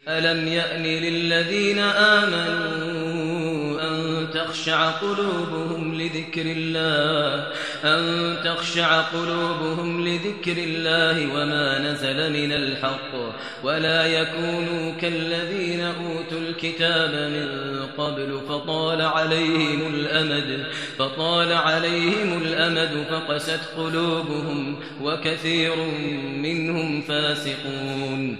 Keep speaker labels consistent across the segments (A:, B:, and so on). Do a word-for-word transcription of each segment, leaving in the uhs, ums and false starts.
A: ألم يأن للذين آمنوا أن تخشع قلوبهم لذكر الله أن تخشع قلوبهم لذكر الله وما نزل من الحق ولا يكونوا كالذين أوتوا الكتاب من قبل فطال عليهم الأمد فطال عليهم الأمد فقست قلوبهم وكثير منهم فاسقون.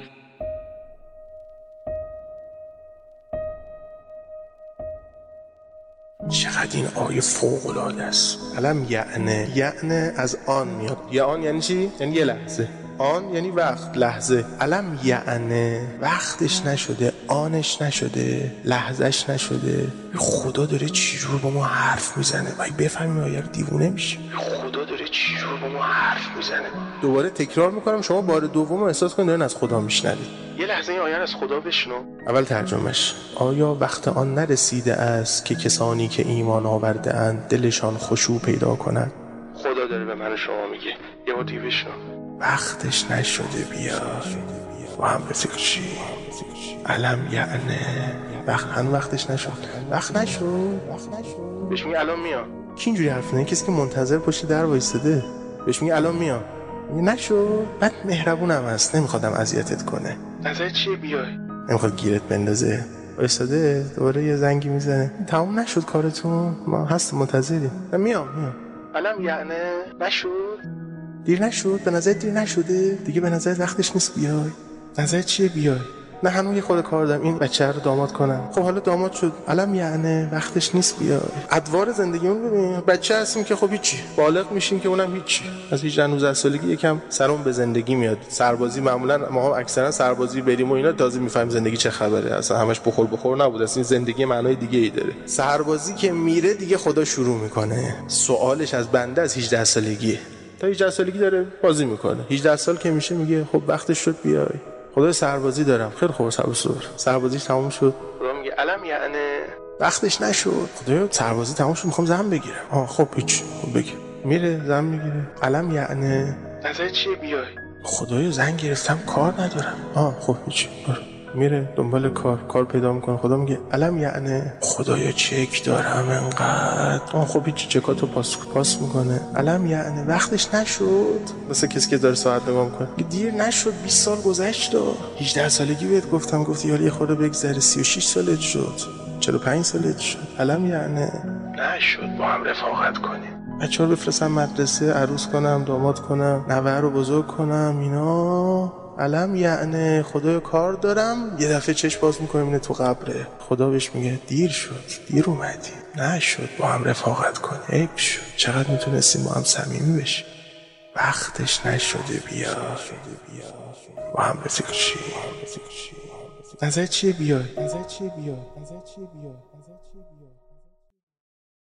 B: چقدر این آیه فوق العاده است. علم یعنی یعنی از آن میاد. یعن یعنی چی؟ یعنی یه لحظه. آن یعنی وقت، لحظه. علم یعنی وقتش نشده، آنش نشده، لحظهش نشده. خدا داره چی جور با ما حرف میزنه؟ باید بفهمیم آیه رو دیوونه میشه. خدا داره چی جور با ما حرف میزنه؟ دوباره تکرار میکنم، شما بار دوم احساس کنید دارین از خدا میشنوید. یه لحظه این آیه از خدا بشنو. اول ترجمهش: آیا وقت آن نرسیده است که کسانی که ایمان آورده اند دلشان خشوع پیدا کند؟ خدا داره به من و شما میگه. یه بار دیگه بشنو. وقتش نشده بیا و هم به فکر چی؟ علم یعنی وقت هم وقتش نشد. وقت نشد بهش میگه الان میاد. کی اینجوری حرف میزنه؟ کسی که منتظر پشت در وایساده بهش میگه الان میاد. میگه نشد. بعد مهربونم هست، نمیخوادم اذیتت کنه. نظر چیه بیای؟ نمیخواد گیرت بندازه. وایساده دوباره یه زنگی میزنه. تمام نشد کارتون؟ ما هست منتظریم. میام میام. علم یعنی نشد. دیر نشد؟ به نظر دیر نشده؟ دیگه به نظر وقتش نیست بیای؟ نظر چیه بیای؟ نه هنوز یه خود کار دارم این بچه رو داماد کنم. خب حالا داماد شد، علم یعنی وقتش نیست بیای. ادوار زندگیمون ببین، بچه هستیم که خب هیچی، بالغ میشیم که اونم هیچی. از هجده نوزده سالگی یکم سرمون به زندگی میاد. سربازی معمولا ما هم اکثرا سربازی بریم و اینا تازه میفهمیم زندگی چه خبره. اصلا همش بخور بخور نبود، اصلا زندگی معنای دیگه ای داره. سربازی که میره دیگه خدا شروع میکنه. سوالش از بنده از هجده سالگیه. تا هجده سالگی داره بازی میکنه. هجده سال که میشه میگه خب وقتش شد بیای. خدای سربازی دارم. خیلی خوب سربازی سربازیش تموم شد. خدا میگه علم یعنی وقتش نشد. خدایا سربازی تموم شد، میخوام زن بگیرم. آه خب هیچ خب بگیر. میره زن میگیره. علم یعنی نظر چیه بیای؟ خدایا زن گرفتم کار ندارم. آه خب هیچ. میره دنبال کار کار پیدا میکنه. خدا میگه علم یعنی خدایا چک دارم انقدر. آه خب هیچ چکاتو پاس پاس میکنه. علم یعنی وقتش نشد. مثلا کسی که داره ساعت نگاه میکنه دیر نشد، بیست سال گذشت. هجده سالگی بهت گفتم، گفتی حالا یه خورده بگذره، سی و شش سالت شد، چهل و پنج سالت شد. علم یعنی نشد با هم رفاقت کنیم، بچه ها رو بفرستم مدرسه، عروس کنم، داماد کنم، نوه رو بزرگ کنم، اینا. علم یعنی خدای کار دارم. یه دفعه چشم باز میکنه اینه تو قبره. خدا بهش میگه دیر شد، دیر اومدی، نشد با هم رفاقت کنی، عیب شد. چقدر میتونستیم با هم صمیمی بشیم. وقتش نشده بیا با هم به فکر چی؟ نظر چیه بیای؟ نظر چیه بیای؟ نظر چیه بیای؟ نظر چیه بیای؟